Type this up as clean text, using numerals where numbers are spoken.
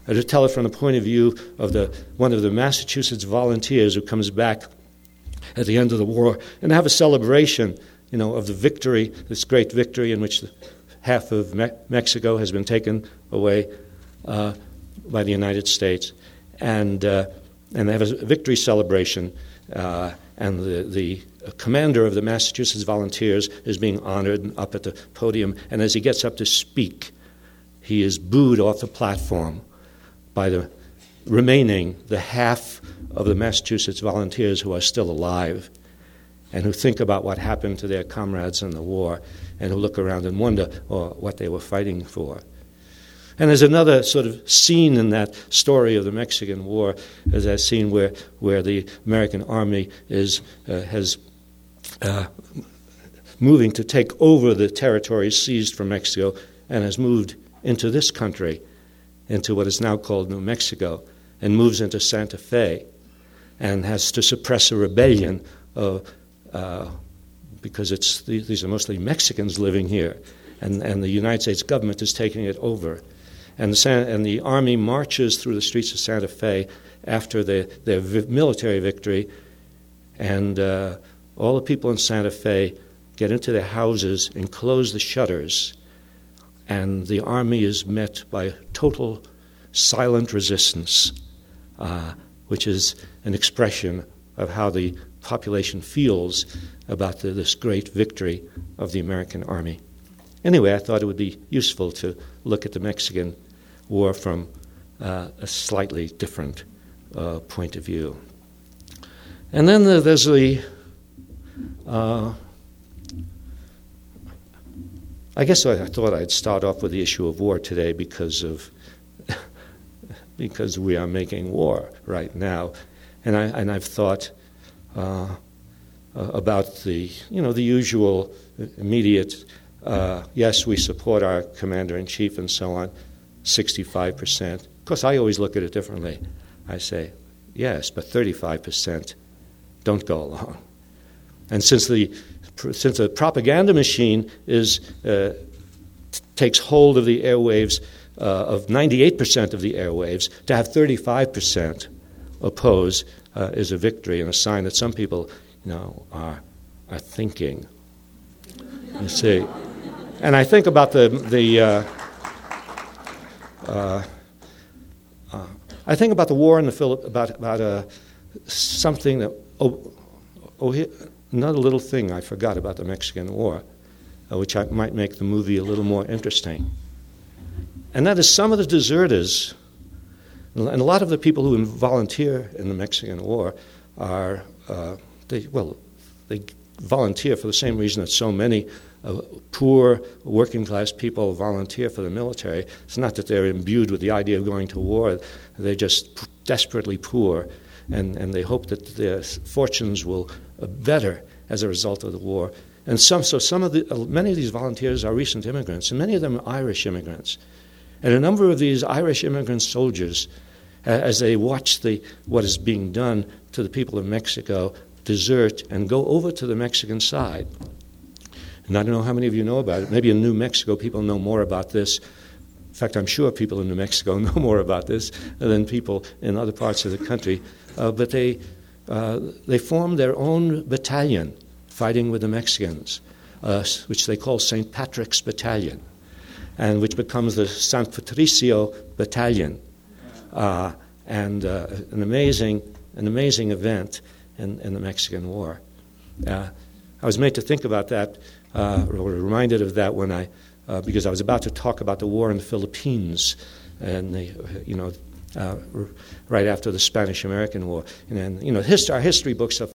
or to tell it from the point of view of one of the Massachusetts volunteers who comes back at the end of the war and have a celebration, of the victory, this great victory in which half of Mexico has been taken away by the United States, and they have a victory celebration, and the commander of the Massachusetts Volunteers is being honored up at the podium, and as he gets up to speak, he is booed off the platform by the half of the Massachusetts Volunteers who are still alive and who think about what happened to their comrades in the war and who look around and wonder what they were fighting for. And there's another sort of scene in that story of the Mexican War, as that scene where the American Army has moving to take over the territories seized from Mexico and has moved into this country, into what is now called New Mexico, and moves into Santa Fe and has to suppress a rebellion because these are mostly Mexicans living here, and the United States government is taking it over. And the Army marches through the streets of Santa Fe after their military victory, and all the people in Santa Fe get into their houses and close the shutters, and the Army is met by total silent resistance, which is an expression of how the population feels about this great victory of the American Army. Anyway, I thought it would be useful to look at the Mexican War from a slightly different point of view. And then there's I guess I thought I'd start off with the issue of war today because we are making war right now, and I've thought about the usual immediate. Yes, we support our commander-in-chief and so on, 65%. Of course, I always look at it differently. I say, yes, but 35% don't go along. And since the propaganda machine takes hold of the airwaves, of 98% of the airwaves, to have 35% oppose is a victory and a sign that some people, are thinking. You see. And I think about I think about the war in the Philippines, about something that another little thing I forgot about the Mexican War, which might make the movie a little more interesting, and that is some of the deserters, and a lot of the people who volunteer in the Mexican War are they volunteer for the same reason that so many poor working-class people volunteer for the military. It's not that they're imbued with the idea of going to war. They're just desperately poor, and they hope that their fortunes will better as a result of the war. And many of these volunteers are recent immigrants, and many of them are Irish immigrants. And a number of these Irish immigrant soldiers, as they watch what is being done to the people of Mexico, desert and go over to the Mexican side. And I don't know how many of you know about it. Maybe in New Mexico people know more about this. In fact, I'm sure people in New Mexico know more about this than people in other parts of the country. But they formed their own battalion fighting with the Mexicans, which they call St. Patrick's Battalion, and which becomes the San Patricio Battalion, and an amazing event in the Mexican War. I was made to think about that, or reminded of that when because I was about to talk about the war in the Philippines, and right after the Spanish-American War, and our history books are